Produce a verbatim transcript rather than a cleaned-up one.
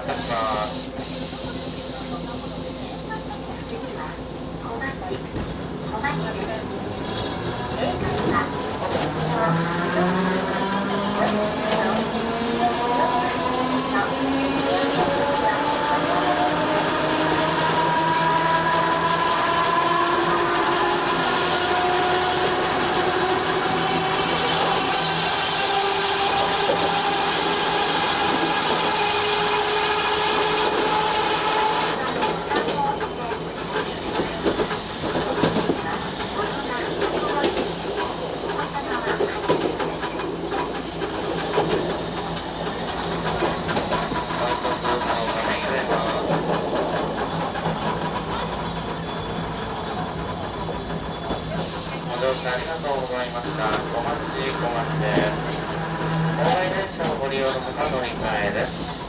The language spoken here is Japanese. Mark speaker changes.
Speaker 1: たします。ご乗車ありがとうございました。小町小町です。郊外電車をご利用の方の乗り換えです。